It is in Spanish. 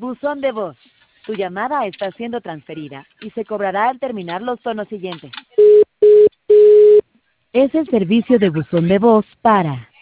Buzón de voz. Tu llamada está siendo transferida y se cobrará al terminar los tonos siguientes. Es el servicio de buzón de voz para